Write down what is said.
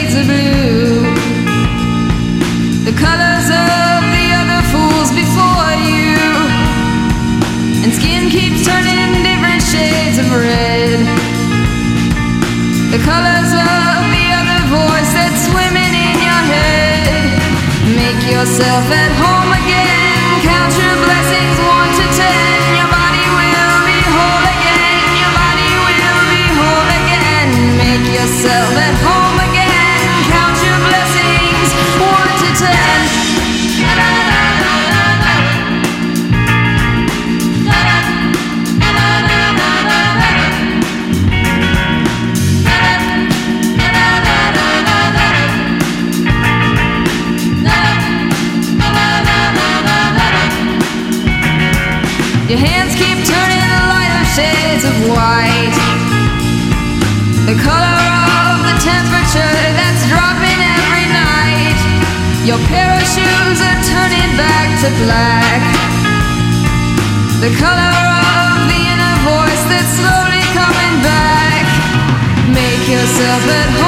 shades of blue, the colors of the other fools before you, and skin keeps turning different shades of red, the colors of the other voice that's swimming in your head. Make yourself at home again, count your blessings 1 to 10. Your body will be whole again, your body will be whole again. Make yourself at home again, count your blessings 1 to 10. Your hands keep turning the lighter shades of white, the color of the temperature that's dropping every night. Your pair of shoes are turning back to black, the color of the inner voice that's slowly coming back. Make yourself at home